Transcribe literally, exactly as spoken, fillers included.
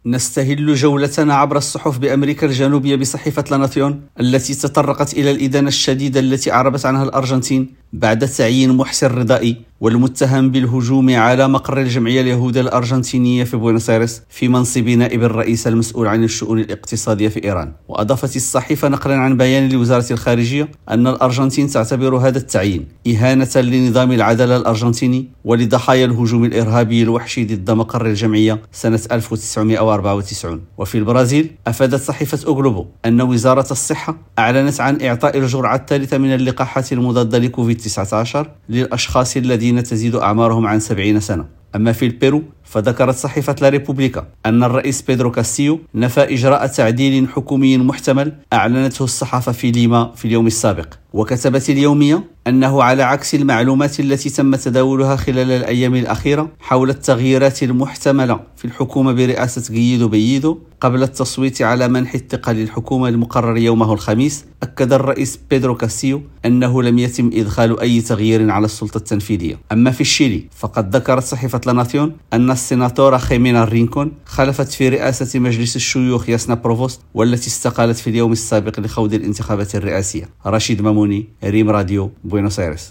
نستهل جولتنا عبر الصحف بأمريكا الجنوبية بصحيفة لا ناسيون التي تطرقت إلى الإدانة الشديدة التي أعربت عنها الأرجنتين بعد تعيين محسن رضائي والمتهم بالهجوم على مقر الجمعية اليهودية الأرجنتينية في بوينوس آيرس في منصب نائب الرئيس المسؤول عن الشؤون الاقتصادية في إيران. وأضافت الصحيفة نقلا عن بيان لوزارة الخارجية أن الأرجنتين تعتبر هذا التعيين إهانة لنظام العدالة الأرجنتيني ولضحايا الهجوم الإرهابي الوحشي ضد مقر الجمعية سنة ألف وتسعمائة وأربعة وتسعين. وفي البرازيل أفادت صحيفة أو جلوبو أن وزارة الصحة أعلنت عن إعطاء الجرعة الثالثة من اللقاحات المضادة لكوفيد تسعة عشر للأشخاص الذين تزيد أعمارهم عن سبعين سنة. أما في البيرو فذكرت صحيفة لا ريبوبليكا أن الرئيس بيدرو كاستيو نفى إجراء تعديل حكومي محتمل أعلنته الصحافة في ليما في اليوم السابق. وكتبت اليومية أنه على عكس المعلومات التي تم تداولها خلال الأيام الأخيرة حول التغييرات المحتملة في الحكومة برئاسة غييدو بييدو قبل التصويت على منح الثقة للحكومة المقرر يومه الخميس، أكد الرئيس بيدرو كاستيو أنه لم يتم إدخال أي تغيير على السلطة التنفيذية. أما في الشيلي فقد ذكرت صحيفة لا ناسيون أن السيناتورة خيمينا رينكون خلفت في رئاسة مجلس الشيوخ ياسنا بروفوست والتي استقالت في اليوم السابق لخوض الانتخابات الرئاسية. رشيد ماموني، ريم راديو، بوينوس آيرس.